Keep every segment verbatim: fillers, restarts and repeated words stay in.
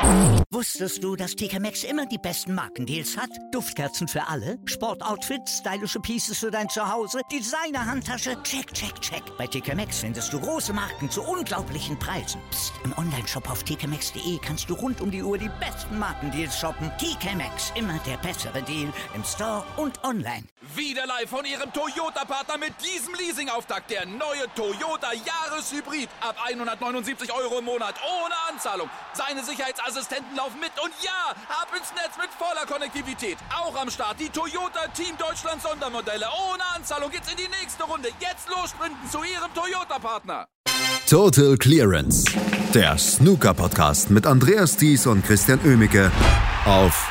Wusstest du, dass T K Maxx immer die besten Markendeals hat? Duftkerzen für alle, Sportoutfits, stylische Pieces für dein Zuhause, Designer-Handtasche, check, check, check. Bei T K Maxx findest du große Marken zu unglaublichen Preisen. Psst. Im Onlineshop auf t k maxx punkt d e kannst du rund um die Uhr die besten Markendeals shoppen. T K Maxx, immer der bessere Deal im Store und online. Wieder live von Ihrem Toyota-Partner mit diesem Leasing-Auftakt. Der neue Toyota Jahreshybrid. Ab hundertneunundsiebzig Euro im Monat. Ohne Anzahlung. Seine Sicherheitsassistenten laufen mit. Und ja, ab ins Netz mit voller Konnektivität. Auch am Start die Toyota Team Deutschland Sondermodelle. Ohne Anzahlung geht's in die nächste Runde. Jetzt los sprinten zu Ihrem Toyota-Partner. Total Clearance. Der Snooker-Podcast mit Andreas Thies und Christian Oemicke auf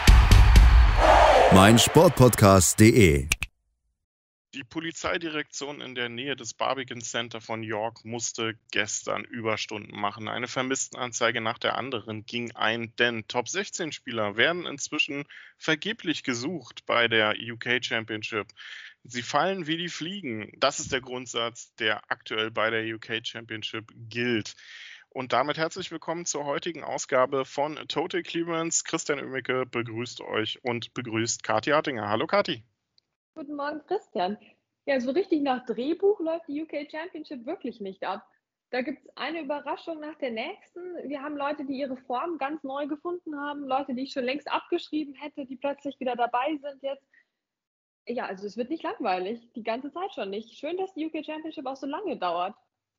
meinsportpodcast punkt de. Die Polizeidirektion in der Nähe des Barbican Center von York musste gestern Überstunden machen. Eine Vermisstenanzeige nach der anderen ging ein, denn Top sechzehn Spieler werden inzwischen vergeblich gesucht bei der U K Championship. Sie fallen wie die Fliegen. Das ist der Grundsatz, der aktuell bei der U K Championship gilt. Und damit herzlich willkommen zur heutigen Ausgabe von Total Clearance. Christian Oemicke begrüßt euch und begrüßt Kathi Hartinger. Hallo Kathi. Guten Morgen, Christian. Ja, so richtig nach Drehbuch läuft die U K Championship wirklich nicht ab. Da gibt es eine Überraschung nach der nächsten. Wir haben Leute, die ihre Form ganz neu gefunden haben, Leute, die ich schon längst abgeschrieben hätte, die plötzlich wieder dabei sind jetzt. Ja, also es wird nicht langweilig, die ganze Zeit schon nicht. Schön, dass die U K Championship auch so lange dauert.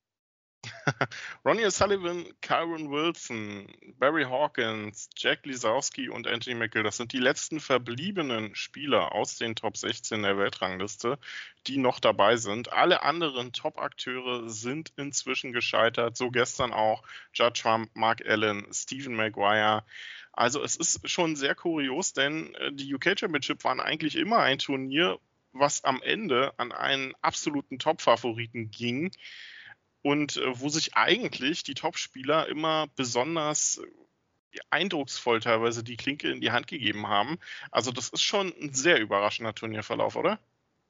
Ronnie O'Sullivan, Kyron Wilson, Barry Hawkins, Jack Lisowski und Anthony Mickel, das sind die letzten verbliebenen Spieler aus den Top sechzehn der Weltrangliste, die noch dabei sind. Alle anderen Top-Akteure sind inzwischen gescheitert, so gestern auch Judd Trump, Mark Allen, Stephen Maguire. Also es ist schon sehr kurios, denn die U K Championship waren eigentlich immer ein Turnier, was am Ende an einen absoluten Top-Favoriten ging. Und äh, wo sich eigentlich die Top-Spieler immer besonders äh, eindrucksvoll teilweise die Klinke in die Hand gegeben haben. Also das ist schon ein sehr überraschender Turnierverlauf, oder?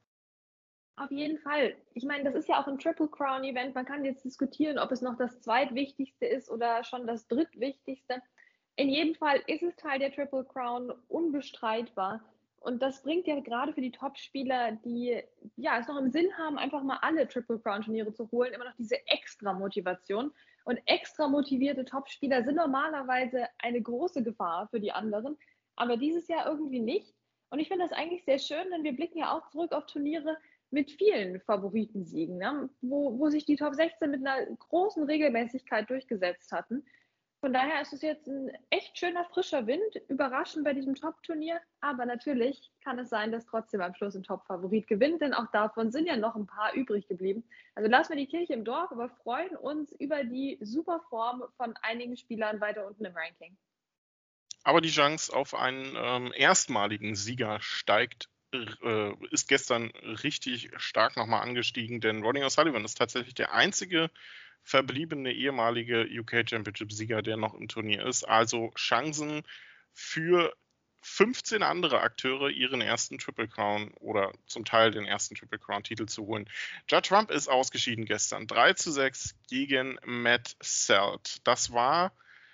Auf jeden Fall. Ich meine, das ist ja auch ein Triple Crown Event. Man kann jetzt diskutieren, ob es noch das zweitwichtigste ist oder schon das drittwichtigste. In jedem Fall ist es Teil der Triple Crown, unbestreitbar. Und das bringt ja gerade für die Top-Spieler, die ja es noch im Sinn haben, einfach mal alle Triple Crown-Turniere zu holen, immer noch diese extra Motivation. Und extra motivierte Top-Spieler sind normalerweise eine große Gefahr für die anderen, aber dieses Jahr irgendwie nicht. Und ich finde das eigentlich sehr schön, denn wir blicken ja auch zurück auf Turniere mit vielen Favoritensiegen, ne? wo, wo sich die Top sechzehn mit einer großen Regelmäßigkeit durchgesetzt hatten. Von daher ist es jetzt ein echt schöner, frischer Wind, überraschend bei diesem Top-Turnier. Aber natürlich kann es sein, dass trotzdem am Schluss ein Top-Favorit gewinnt, denn auch davon sind ja noch ein paar übrig geblieben. Also lassen wir die Kirche im Dorf, aber freuen uns über die super Form von einigen Spielern weiter unten im Ranking. Aber die Chance auf einen ähm, erstmaligen Sieger steigt, äh, ist gestern richtig stark nochmal angestiegen, denn Ronnie O'Sullivan ist tatsächlich der einzige verbliebene ehemalige U K Championship-Sieger, der noch im Turnier ist. Also Chancen für fünfzehn andere Akteure, ihren ersten Triple Crown oder zum Teil den ersten Triple Crown-Titel zu holen. Judd Trump ist ausgeschieden gestern. drei zu sechs gegen Matt Selt. Das war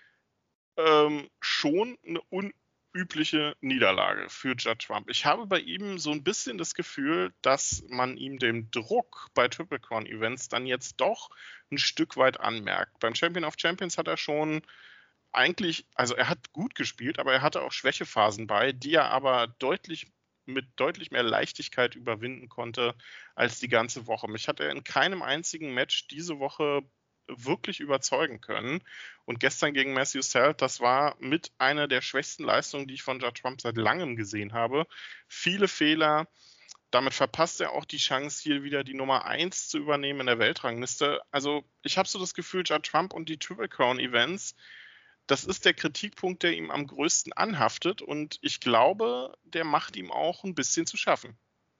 ähm, schon eine unübliche Niederlage für Judd Trump. Ich habe bei ihm so ein bisschen das Gefühl, dass man ihm den Druck bei Triple Crown Events dann jetzt doch ein Stück weit anmerkt. Beim Champion of Champions hat er schon eigentlich, also er hat gut gespielt, aber er hatte auch Schwächephasen bei, die er aber deutlich mit deutlich mehr Leichtigkeit überwinden konnte als die ganze Woche. Mich hat er in keinem einzigen Match diese Woche wirklich überzeugen können. Und gestern gegen Matthew Selt, das war mit einer der schwächsten Leistungen, die ich von Judd Trump seit langem gesehen habe. Viele Fehler. Damit verpasst er auch die Chance, hier wieder die Nummer eins zu übernehmen in der Weltrangliste. Also ich habe so das Gefühl, Judd Trump und die Triple Crown Events, das ist der Kritikpunkt, der ihm am größten anhaftet. Und ich glaube, der macht ihm auch ein bisschen zu schaffen.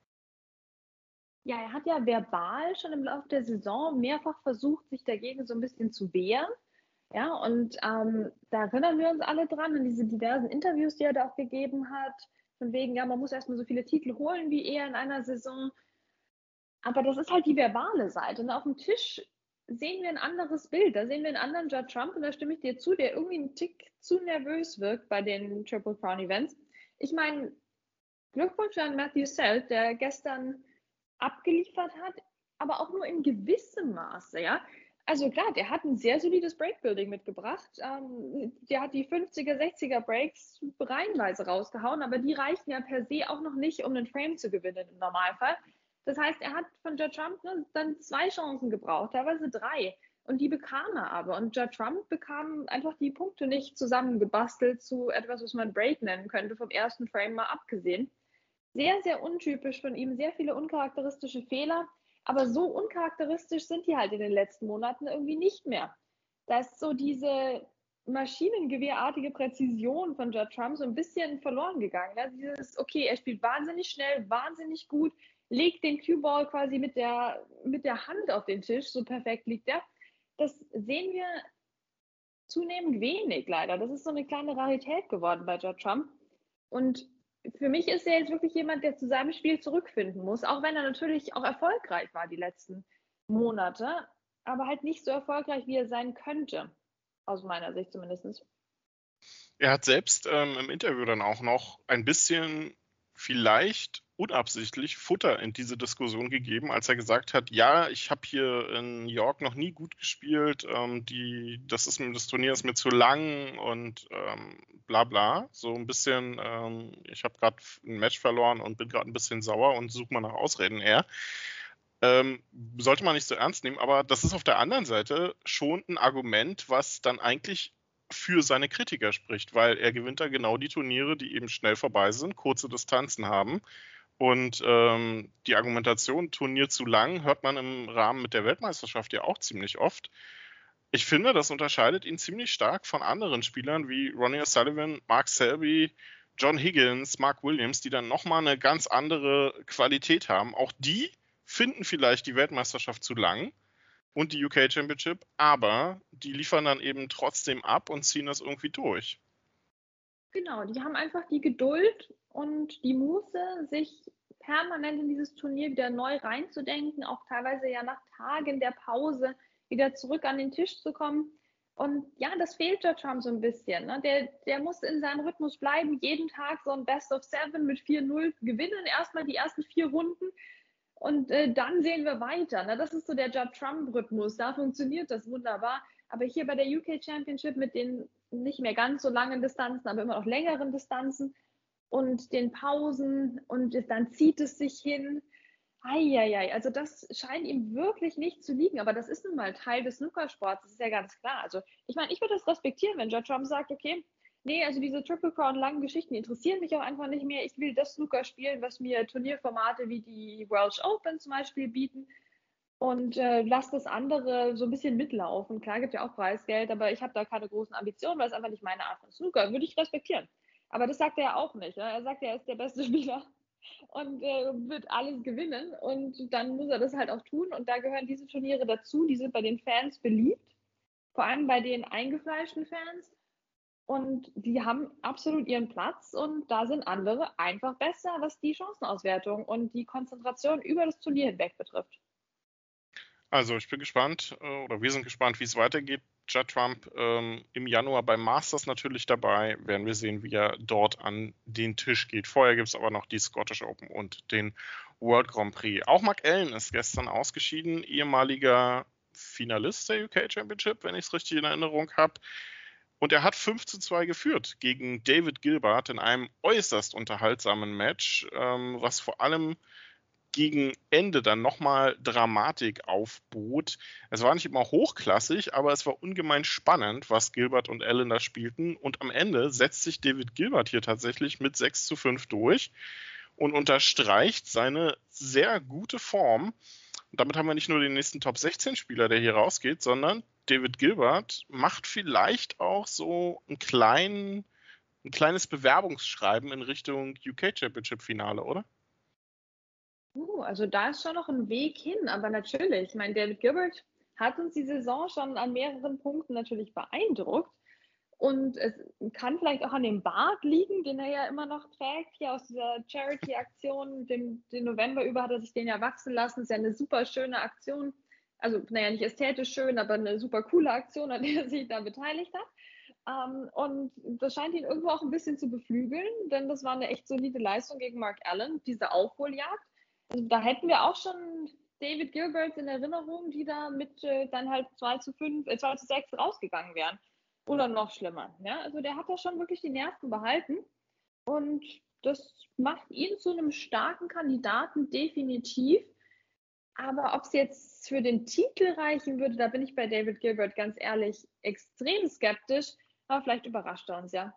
Ja, er hat ja verbal schon im Laufe der Saison mehrfach versucht, sich dagegen so ein bisschen zu wehren. Ja, und ähm, da erinnern wir uns alle dran, an diese diversen Interviews, die er da auch gegeben hat. Von wegen, ja, man muss erstmal so viele Titel holen wie er in einer Saison. Aber das ist halt die verbale Seite. Und auf dem Tisch sehen wir ein anderes Bild. Da sehen wir einen anderen Judd Trump und da stimme ich dir zu, der irgendwie einen Tick zu nervös wirkt bei den Triple Crown Events. Ich meine, Glückwunsch an Matthew Selt, der gestern abgeliefert hat, aber auch nur in gewissem Maße, ja. Also klar, der hat ein sehr solides Breakbuilding mitgebracht. Ähm, der hat die fünfziger, sechziger Breaks reihenweise rausgehauen, aber die reichen ja per se auch noch nicht, um einen Frame zu gewinnen im Normalfall. Das heißt, er hat von Judd Trump ne, dann zwei Chancen gebraucht, teilweise drei. Und die bekam er aber. Und Judd Trump bekam einfach die Punkte nicht zusammengebastelt zu etwas, was man Break nennen könnte, vom ersten Frame mal abgesehen. Sehr, sehr untypisch von ihm, sehr viele uncharakteristische Fehler. Aber so uncharakteristisch sind die halt in den letzten Monaten irgendwie nicht mehr. Da ist so diese maschinengewehrartige Präzision von Judd Trump so ein bisschen verloren gegangen. Ja? Dieses, okay, er spielt wahnsinnig schnell, wahnsinnig gut, legt den Cue-Ball quasi mit der, mit der Hand auf den Tisch, so perfekt liegt er. Das sehen wir zunehmend wenig leider. Das ist so eine kleine Rarität geworden bei Judd Trump. Und für mich ist er jetzt wirklich jemand, der zu seinem Spiel zurückfinden muss, auch wenn er natürlich auch erfolgreich war die letzten Monate, aber halt nicht so erfolgreich, wie er sein könnte, aus meiner Sicht zumindest. Er hat selbst ähm, im Interview dann auch noch ein bisschen vielleicht unabsichtlich Futter in diese Diskussion gegeben, als er gesagt hat, ja, ich habe hier in New York noch nie gut gespielt, ähm, die, das, ist, das Turnier ist mir zu lang und ähm, bla bla. So ein bisschen, ähm, ich habe gerade ein Match verloren und bin gerade ein bisschen sauer und suche mal nach Ausreden eher. Ähm, sollte man nicht so ernst nehmen, aber das ist auf der anderen Seite schon ein Argument, was dann eigentlich für seine Kritiker spricht, weil er gewinnt da genau die Turniere, die eben schnell vorbei sind, kurze Distanzen haben. Und ähm, die Argumentation, Turnier zu lang, hört man im Rahmen mit der Weltmeisterschaft ja auch ziemlich oft. Ich finde, das unterscheidet ihn ziemlich stark von anderen Spielern wie Ronnie O'Sullivan, Mark Selby, John Higgins, Mark Williams, die dann nochmal eine ganz andere Qualität haben. Auch die finden vielleicht die Weltmeisterschaft zu lang und die U K Championship, aber die liefern dann eben trotzdem ab und ziehen das irgendwie durch. Genau, die haben einfach die Geduld und die Muße, sich permanent in dieses Turnier wieder neu reinzudenken, auch teilweise ja nach Tagen der Pause wieder zurück an den Tisch zu kommen. Und ja, das fehlt Judd Trump so ein bisschen. Ne? Der, der muss in seinem Rhythmus bleiben, jeden Tag so ein Best of Seven mit vier null gewinnen, erstmal die ersten vier Runden und äh, dann sehen wir weiter. Ne? Das ist so der Judd Trump-Rhythmus, da funktioniert das wunderbar. Aber hier bei der U K Championship mit den nicht mehr ganz so langen Distanzen, aber immer noch längeren Distanzen und den Pausen und dann zieht es sich hin. Eieiei, also das scheint ihm wirklich nicht zu liegen, aber das ist nun mal Teil des Snookersports, das ist ja ganz klar. Also ich meine, ich würde das respektieren, wenn Judd Trump sagt, okay, nee, also diese Triple Crown langen Geschichten interessieren mich auch einfach nicht mehr. Ich will das Snooker spielen, was mir Turnierformate wie die Welsh Open zum Beispiel bieten. Und äh, lass das andere so ein bisschen mitlaufen. Klar, gibt ja auch Preisgeld, aber ich habe da keine großen Ambitionen, weil es einfach nicht meine Art von Snooker. Würde ich respektieren. Aber das sagt er ja auch nicht. Ne? Er sagt ja, er ist der beste Spieler und äh, wird alles gewinnen. Und dann muss er das halt auch tun. Und da gehören diese Turniere dazu. Die sind bei den Fans beliebt. Vor allem bei den eingefleischten Fans. Und die haben absolut ihren Platz. Und da sind andere einfach besser, was die Chancenauswertung und die Konzentration über das Turnier hinweg betrifft. Also ich bin gespannt, oder wir sind gespannt, wie es weitergeht. Judd Trump ähm, im Januar beim Masters natürlich dabei. Werden wir sehen, wie er dort an den Tisch geht. Vorher gibt es aber noch die Scottish Open und den World Grand Prix. Auch Mark Allen ist gestern ausgeschieden, ehemaliger Finalist der U K Championship, wenn ich es richtig in Erinnerung habe. Und er hat fünf zu zwei geführt gegen David Gilbert in einem äußerst unterhaltsamen Match, ähm, was vor allem gegen Ende dann nochmal Dramatik aufbot. Es war nicht immer hochklassig, aber es war ungemein spannend, was Gilbert und Allen da spielten. Und am Ende setzt sich David Gilbert hier tatsächlich mit sechs zu fünf durch und unterstreicht seine sehr gute Form. Und damit haben wir nicht nur den nächsten Top sechzehn Spieler, der hier rausgeht, sondern David Gilbert macht vielleicht auch so einen kleinen, ein kleines Bewerbungsschreiben in Richtung U K Championship Finale, oder? Uh, also da ist schon noch ein Weg hin, aber natürlich, ich meine, David Gilbert hat uns die Saison schon an mehreren Punkten natürlich beeindruckt und es kann vielleicht auch an dem Bart liegen, den er ja immer noch trägt, hier aus dieser Charity-Aktion, den, den November über hat er sich den ja wachsen lassen, ist ja eine super schöne Aktion, also naja, nicht ästhetisch schön, aber eine super coole Aktion, an der er sich da beteiligt hat. Ähm, und das scheint ihn irgendwo auch ein bisschen zu beflügeln, denn das war eine echt solide Leistung gegen Mark Allen, diese Aufholjagd. Also da hätten wir auch schon David Gilbert in Erinnerung, die da mit äh, dann halt zwei zu fünf, äh, zwei zu sechs rausgegangen wären. Oder noch schlimmer. Ja? Also der hat da schon wirklich die Nerven behalten. Und das macht ihn zu einem starken Kandidaten, definitiv. Aber ob es jetzt für den Titel reichen würde, da bin ich bei David Gilbert ganz ehrlich extrem skeptisch. Aber vielleicht überrascht er uns, ja.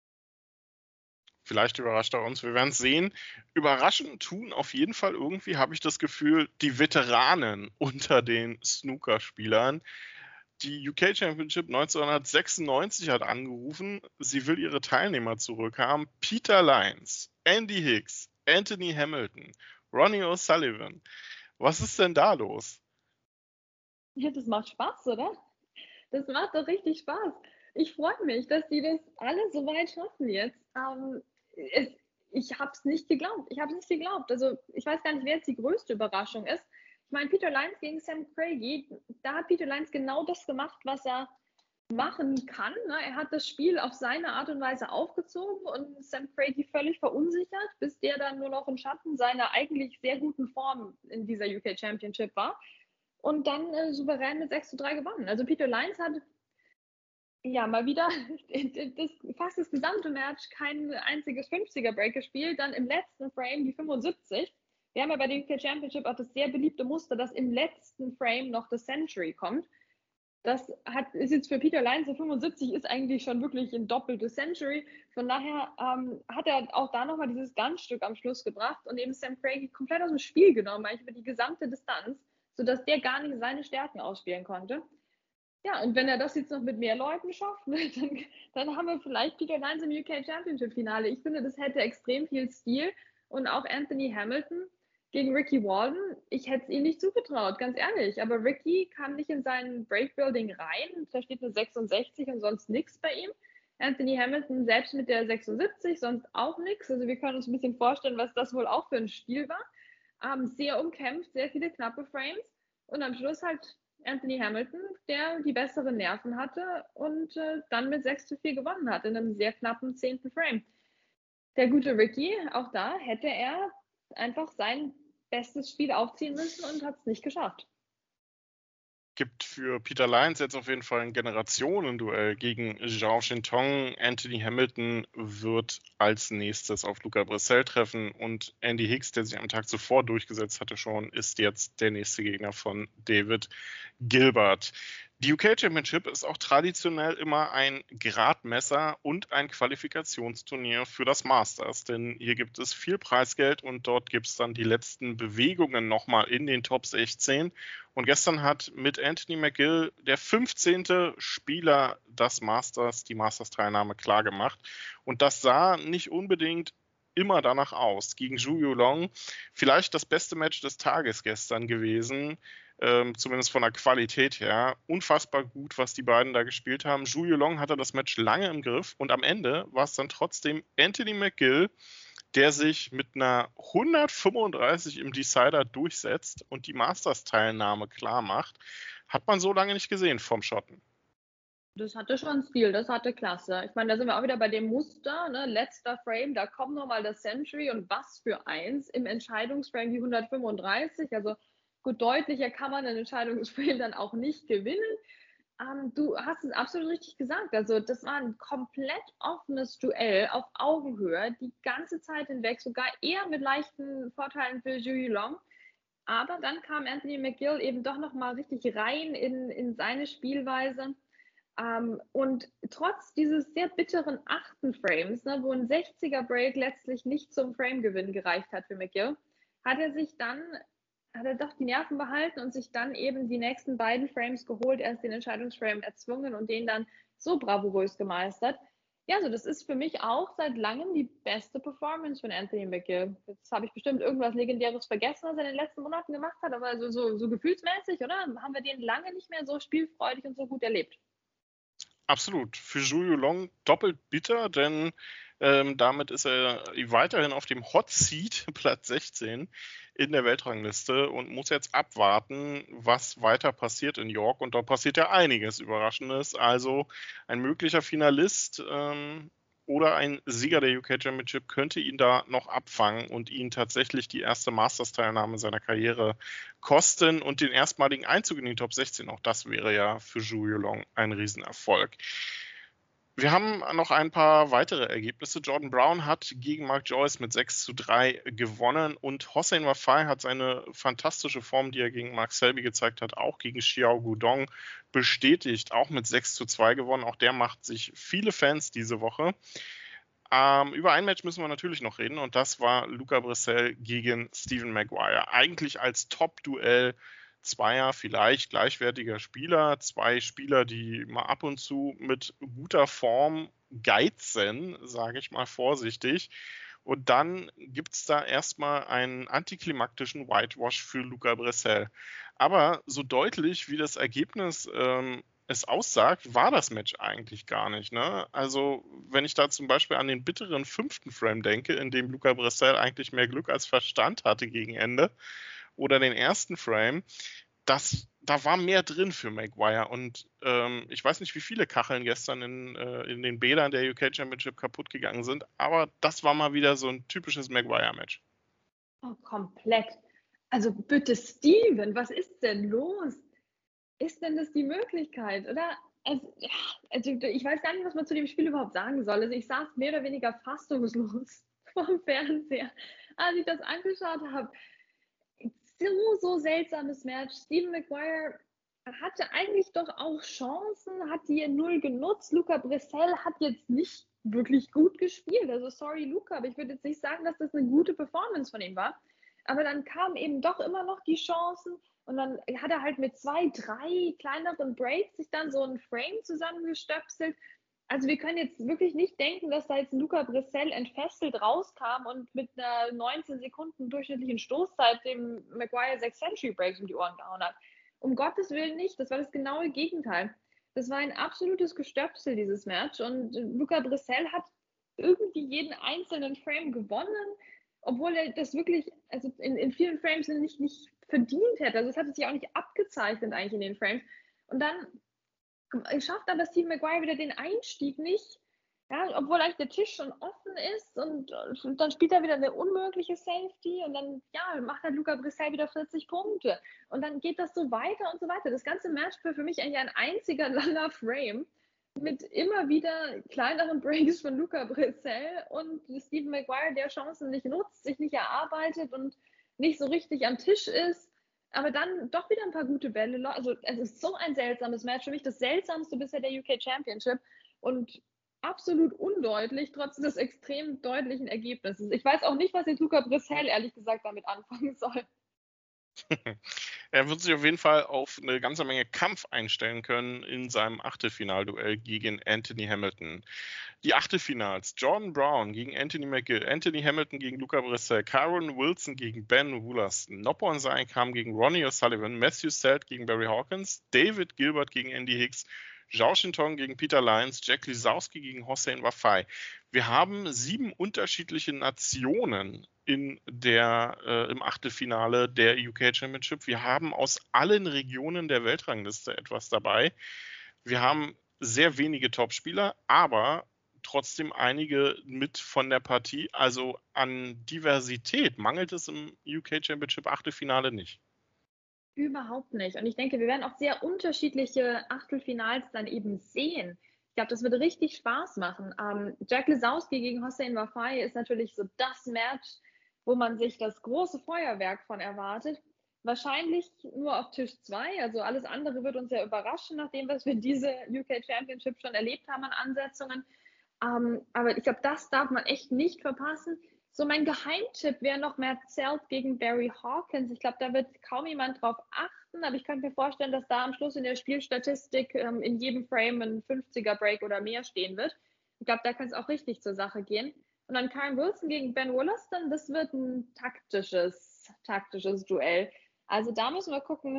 Vielleicht überrascht er uns, wir werden es sehen. Überraschend tun auf jeden Fall irgendwie, habe ich das Gefühl, die Veteranen unter den Snookerspielern. Die U K Championship neunzehnhundertsechsundneunzig hat angerufen, sie will ihre Teilnehmer zurückhaben. Peter Lyons, Andy Hicks, Anthony Hamilton, Ronnie O'Sullivan. Was ist denn da los? Ja, das macht Spaß, oder? Das macht doch richtig Spaß. Ich freue mich, dass die das alle so weit schaffen jetzt. Ähm, es, ich habe es nicht geglaubt. Ich habe es nicht geglaubt. Also ich weiß gar nicht, wer jetzt die größte Überraschung ist. Ich meine, Peter Lyons gegen Sam Craigie, da hat Peter Lyons genau das gemacht, was er machen kann. Ne? Er hat das Spiel auf seine Art und Weise aufgezogen und Sam Craigie völlig verunsichert, bis der dann nur noch im Schatten seiner eigentlich sehr guten Form in dieser U K Championship war. Und dann äh, souverän mit sechs zu drei gewonnen. Also Peter Lyons hat ja mal wieder das, fast das gesamte Match kein einziges fünfziger-Break gespielt, dann im letzten Frame die fünfundsiebzig. Wir haben ja bei der U K Championship auch das sehr beliebte Muster, dass im letzten Frame noch das Century kommt. Das hat, ist jetzt für Peter Lyons, der fünfundsiebzig ist eigentlich schon wirklich ein doppeltes Century. Von daher ähm, hat er auch da nochmal dieses Ganzstück am Schluss gebracht und eben Sam Craigie komplett aus dem Spiel genommen, eigentlich über die gesamte Distanz, sodass der gar nicht seine Stärken ausspielen konnte. Ja, und wenn er das jetzt noch mit mehr Leuten schafft, ne, dann, dann haben wir vielleicht Peter Lyons im U K Championship Finale. Ich finde, das hätte extrem viel Stil. Und auch Anthony Hamilton gegen Ricky Walden, ich hätte es ihm nicht zugetraut, ganz ehrlich. Aber Ricky kam nicht in sein Breakbuilding rein. Da steht eine sechsundsechzig und sonst nichts bei ihm. Anthony Hamilton selbst mit der sechsundsiebzig, sonst auch nichts. Also wir können uns ein bisschen vorstellen, was das wohl auch für ein Spiel war. Ähm, sehr umkämpft, sehr viele knappe Frames. Und am Schluss halt Anthony Hamilton, der die besseren Nerven hatte und äh, dann mit sechs zu vier gewonnen hat in einem sehr knappen zehnten Frame. Der gute Ricky, auch da hätte er einfach sein bestes Spiel aufziehen müssen und hat es nicht geschafft. Gibt für Peter Lyons jetzt auf jeden Fall ein Generationenduell gegen Zhao Shintong. Anthony Hamilton wird als nächstes auf Luca Bressel treffen und Andy Hicks, der sich am Tag zuvor durchgesetzt hatte schon, ist jetzt der nächste Gegner von David Gilbert. Die U K Championship ist auch traditionell immer ein Gradmesser und ein Qualifikationsturnier für das Masters, denn hier gibt es viel Preisgeld und dort gibt es dann die letzten Bewegungen nochmal in den Top sechzehn. Und gestern hat mit Anthony McGill der fünfzehnte Spieler das Masters, die Masters-Teilnahme klar gemacht. Und das sah nicht unbedingt immer danach aus. Gegen Zhu Yulong vielleicht das beste Match des Tages gestern gewesen. Ähm, zumindest von der Qualität her, unfassbar gut, was die beiden da gespielt haben. Zhu Yulong hatte das Match lange im Griff und am Ende war es dann trotzdem Anthony McGill, der sich mit einer hundertfünfunddreißig im Decider durchsetzt und die Masters-Teilnahme klar macht. Hat man so lange nicht gesehen vom Schotten. Das hatte schon Stil, das hatte Klasse. Ich meine, da sind wir auch wieder bei dem Muster, ne? Letzter Frame, da kommt nochmal das Century und was für eins. Im Entscheidungsframe die hundertfünfunddreißig, also gut, deutlicher kann man ein Entscheidungsspiel dann auch nicht gewinnen. Ähm, du hast es absolut richtig gesagt. Also das war ein komplett offenes Duell auf Augenhöhe, die ganze Zeit hinweg, sogar eher mit leichten Vorteilen für Zhu Yulong. Aber dann kam Anthony McGill eben doch nochmal richtig rein in, in seine Spielweise. Ähm, und trotz dieses sehr bitteren achten Frames, ne, wo ein sechziger Break letztlich nicht zum Framegewinn gereicht hat für McGill, hat er sich dann hat er doch die Nerven behalten und sich dann eben die nächsten beiden Frames geholt, erst den Entscheidungsframe erzwungen und den dann so bravourös gemeistert. Ja, also das ist für mich auch seit langem die beste Performance von Anthony McGill. Jetzt habe ich bestimmt irgendwas Legendäres vergessen, was er in den letzten Monaten gemacht hat, aber so, so, so gefühlsmäßig, oder? Haben wir den lange nicht mehr so spielfreudig und so gut erlebt. Absolut. Für Zhu Yulong doppelt bitter, denn ähm, damit ist er weiterhin auf dem Hot Seat, Platz sechzehn in der Weltrangliste und muss jetzt abwarten, was weiter passiert in York. Und da passiert ja einiges Überraschendes. Also ein möglicher Finalist ähm, oder ein Sieger der U K Championship könnte ihn da noch abfangen und ihn tatsächlich die erste Masters-Teilnahme seiner Karriere kosten und den erstmaligen Einzug in die Top sechzehn. Auch das wäre ja für Zhu Yulong ein Riesenerfolg. Wir haben noch ein paar weitere Ergebnisse. Jordan Brown hat gegen Mark Joyce mit sechs zu drei gewonnen und Hossein Wafai hat seine fantastische Form, die er gegen Mark Selby gezeigt hat, auch gegen Xiao Guodong bestätigt, auch mit sechs zu zwei gewonnen. Auch der macht sich viele Fans diese Woche. Ähm, über ein Match müssen wir natürlich noch reden und das war Luca Bressel gegen Stephen Maguire. Eigentlich als Top-Duell zweier vielleicht gleichwertiger Spieler, zwei Spieler, die mal ab und zu mit guter Form geizen, sage ich mal vorsichtig. Und dann gibt es da erstmal einen antiklimaktischen Whitewash für Luca Bressel. Aber so deutlich, wie das Ergebnis ähm, es aussagt, war das Match eigentlich gar nicht. Ne? Also wenn ich da zum Beispiel an den bitteren fünften Frame denke, in dem Luca Bressel eigentlich mehr Glück als Verstand hatte gegen Ende, oder den ersten Frame, das, da war mehr drin für Maguire und ähm, ich weiß nicht, wie viele Kacheln gestern in, äh, in den Bädern der U K Championship kaputt gegangen sind, aber das war mal wieder so ein typisches Maguire-Match. Oh, komplett. Also bitte, Steven, was ist denn los? Ist denn das die Möglichkeit, oder? Also, ja, also ich weiß gar nicht, was man zu dem Spiel überhaupt sagen soll. Also ich saß mehr oder weniger fassungslos vom Fernseher, als ich das angeschaut habe. So, so seltsames Match. Stephen Maguire hatte eigentlich doch auch Chancen, hat die null genutzt. Luca Bressel hat jetzt nicht wirklich gut gespielt. Also sorry, Luca, aber ich würde jetzt nicht sagen, dass das eine gute Performance von ihm war. Aber dann kamen eben doch immer noch die Chancen und dann hat er halt mit zwei, drei kleineren Breaks sich dann so ein Frame zusammengestöpselt. Also wir können jetzt wirklich nicht denken, dass da jetzt Luca Bressel entfesselt rauskam und mit einer neunzehn Sekunden durchschnittlichen Stoßzeit dem Maguire sechs Century Breaks um die Ohren gehauen hat. Um Gottes Willen nicht, das war das genaue Gegenteil. Das war ein absolutes Gestöpsel, dieses Match. Und Luca Bressel hat irgendwie jeden einzelnen Frame gewonnen, obwohl er das wirklich, also in, in vielen Frames nicht, nicht verdient hätte. Also es hat sich auch nicht abgezeichnet eigentlich in den Frames. Und dann schafft aber Stephen Maguire wieder den Einstieg nicht, ja, obwohl eigentlich der Tisch schon offen ist und, und dann spielt er wieder eine unmögliche Safety und dann ja, macht halt Luca Bressel wieder vierzig Punkte und dann geht das so weiter und so weiter. Das ganze Match war für mich eigentlich ein einziger langer Frame mit immer wieder kleineren Breaks von Luca Bressel und Stephen Maguire, der Chancen nicht nutzt, sich nicht erarbeitet und nicht so richtig am Tisch ist. Aber dann doch wieder ein paar gute Bälle. Also es ist so ein seltsames Match. Für mich das seltsamste bisher der U K Championship. Und absolut undeutlich, trotz des extrem deutlichen Ergebnisses. Ich weiß auch nicht, was jetzt Luca Bressel ehrlich gesagt damit anfangen soll. Er wird sich auf jeden Fall auf eine ganze Menge Kampf einstellen können in seinem Achtelfinalduell gegen Anthony Hamilton. Die Achtelfinals: Jordan Brown gegen Anthony McGill, Anthony Hamilton gegen Luca Bressel, Kyron Wilson gegen Ben Woolaston, Noppon Sain kam gegen Ronnie O'Sullivan, Matthew Selt gegen Barry Hawkins, David Gilbert gegen Andy Hicks, Zhao Shintong gegen Peter Lyons, Jack Lisowski gegen Hossein Wafai. Wir haben sieben unterschiedliche Nationen in der, äh, im Achtelfinale der U K Championship. Wir haben aus allen Regionen der Weltrangliste etwas dabei. Wir haben sehr wenige Topspieler, aber trotzdem einige mit von der Partie. Also an Diversität mangelt es im U K Championship Achtelfinale nicht. Überhaupt nicht. Und ich denke, wir werden auch sehr unterschiedliche Achtelfinals dann eben sehen. Ich glaube, das wird richtig Spaß machen. Ähm, Jack Lisowski gegen Hossein Wafai ist natürlich so das Match, wo man sich das große Feuerwerk von erwartet. Wahrscheinlich nur auf Tisch zwei. Also alles andere wird uns ja überraschen, nachdem was wir diese U K Championship schon erlebt haben an Ansetzungen. Ähm, aber ich glaube, das darf man echt nicht verpassen. So, mein Geheimtipp wäre noch Matt Selt gegen Barry Hawkins. Ich glaube, da wird kaum jemand drauf achten, aber ich könnte mir vorstellen, dass da am Schluss in der Spielstatistik ähm, in jedem Frame ein fünfziger Break oder mehr stehen wird. Ich glaube, da kann es auch richtig zur Sache gehen. Und dann Kyron Wilson gegen Ben Woolaston, das wird ein taktisches, taktisches Duell. Also da müssen wir gucken,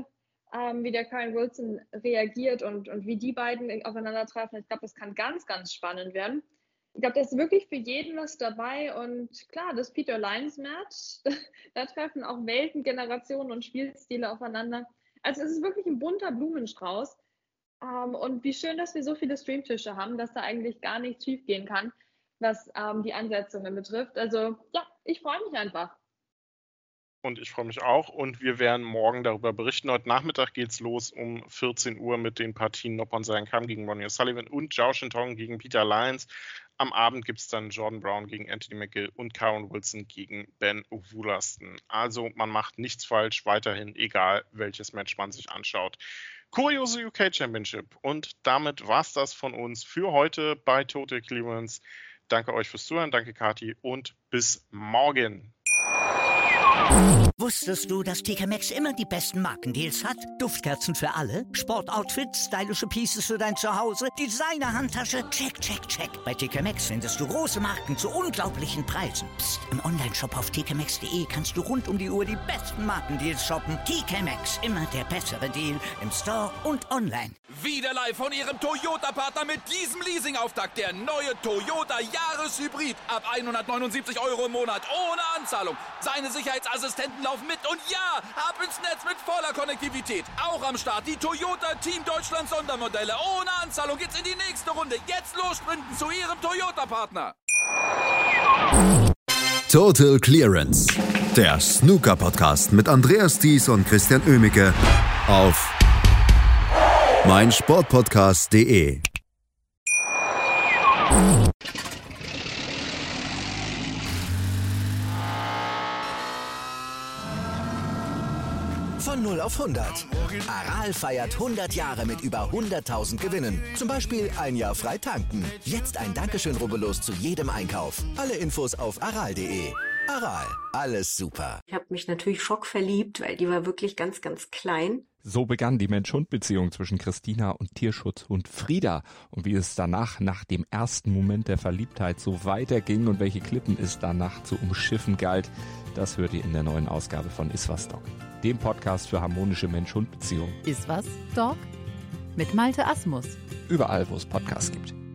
ähm, wie der Kyren Wilson reagiert und, und wie die beiden aufeinandertreffen. Ich glaube, das kann ganz, ganz spannend werden. Ich glaube, da ist wirklich für jeden was dabei und klar, das Peter Lyons Match, da, da treffen auch Welten, Generationen und Spielstile aufeinander. Also es ist wirklich ein bunter Blumenstrauß ähm, und wie schön, dass wir so viele Streamtische haben, dass da eigentlich gar nichts schief gehen kann, was ähm, die Ansetzungen betrifft. Also ja, ich freue mich einfach. Und ich freue mich auch. Und wir werden morgen darüber berichten. Heute Nachmittag geht es los um vierzehn Uhr mit den Partien Noppon Saenkham gegen Ronnie O'Sullivan und Zhao Shintong gegen Peter Lyons. Am Abend gibt es dann Jordan Brown gegen Anthony McGill und Kyren Wilson gegen Ben Woolaston. Also man macht nichts falsch, weiterhin, egal welches Match man sich anschaut. Kuriose U K Championship. Und damit war es das von uns für heute bei Total Clearance. Danke euch fürs Zuhören, danke Kathi und bis morgen. Wusstest du, dass T K Maxx immer die besten Markendeals hat? Duftkerzen für alle, Sportoutfits, stylische Pieces für dein Zuhause, Designer-Handtasche, check, check, check. Bei T K Maxx findest du große Marken zu unglaublichen Preisen. Psst. Im Onlineshop auf t k maxx punkt d e kannst du rund um die Uhr die besten Markendeals shoppen. T K Maxx, immer der bessere Deal im Store und online. Wieder live von Ihrem Toyota-Partner mit diesem Leasing-Auftakt. Der neue Toyota Jahreshybrid. Ab hundertneunundsiebzig Euro im Monat ohne Anzahlung. Seine Sicherheitsassistenten laufen mit und ja, ab ins Netz mit voller Konnektivität. Auch am Start die Toyota Team Deutschland Sondermodelle. Ohne Anzahlung geht's in die nächste Runde. Jetzt los sprinten zu Ihrem Toyota-Partner. Total Clearance. Der Snooker-Podcast mit Andreas Thies und Christian Oemicke auf meinsportpodcast punkt de. Von null auf hundert. Aral feiert hundert Jahre mit über hunderttausend Gewinnen. Zum Beispiel ein Jahr frei tanken. Jetzt ein Dankeschön, rubbellos zu jedem Einkauf. Alle Infos auf aral punkt de. Aral, alles super. Ich habe mich natürlich schockverliebt, weil die war wirklich ganz, ganz klein. So begann die Mensch-Hund-Beziehung zwischen Christina und Tierschutzhund Frieda. Und wie es danach, nach dem ersten Moment der Verliebtheit, so weiterging und welche Klippen es danach zu umschiffen galt, das hört ihr in der neuen Ausgabe von Iswas Dog, dem Podcast für harmonische Mensch-Hund-Beziehungen. Iswas Dog? Mit Malte Asmus. Überall, wo es Podcasts gibt.